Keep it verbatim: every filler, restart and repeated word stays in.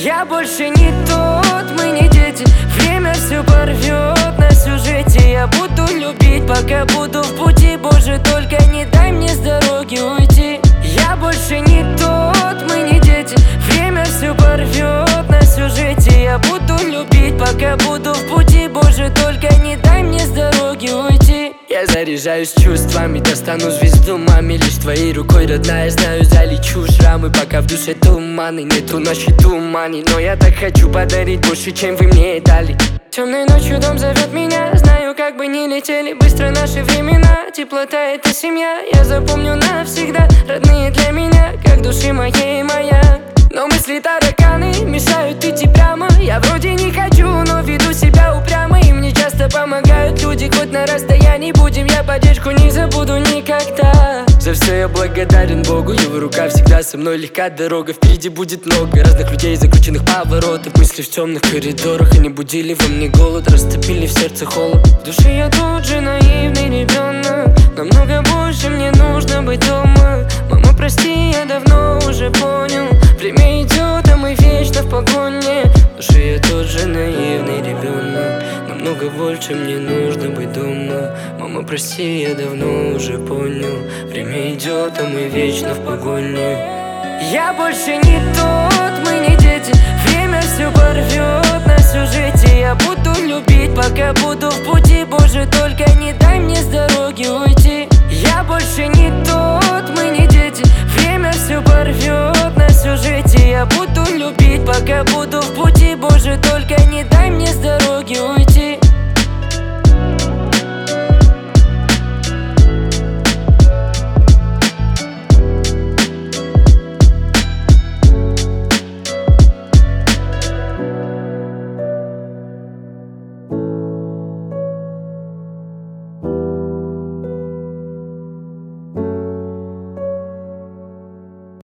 Я больше не тот, мы не дети. Время все порвет на сюжете. Я буду любить, пока буду в пути. Боже, только не дай мне с дороги уйти. Я больше не тот, мы не дети. Время все порвет на сюжете. Я буду любить, пока буду в пути. Боже, только не дай мне с дороги уйти. Я заряжаюсь чувствами, достану звезду маме. Лишь твоей рукой, родная, знаю, залечу шрамы. Пока в душе туманы, нету на счету мани. Но я так хочу подарить больше, чем вы мне дали. Темной ночью дом зовет меня. Знаю, как бы не летели быстро наши времена. Теплота — это семья, я запомню навсегда. Родные для меня, как души моей маяк. Но мысли тараканы мешают идти прямо. Я вроде не хочу, но веду себя упрямо. И мне часто помогают люди, хоть на расстоянии. Будем, я поддержку не забуду никогда. За все я благодарен Богу, его рука всегда со мной. Легка дорога, впереди будет много разных людей, закрученных поворотов. Мысли в темных коридорах, они будили во мне голод, растопили в сердце холод. В душе я тут же наивный ребенок. Намного больше мне нужно быть дома. Мама, прости, я давно уже понял. Время идет, а мы вечно в погоне. В душе я тот же наивный ребенок. Намного больше мне нужно быть дома. Мама, прости, я давно уже понял. Время идет, а мы вечно в погоне. Я больше не тот, мы не дети. Время все порвет на сюжете. Я буду любить, пока буду в пути. Боже, только не дай мне с дороги уйти. Я больше не тот, мы не дети. Время все порвет на сюжете. Я буду любить, пока буду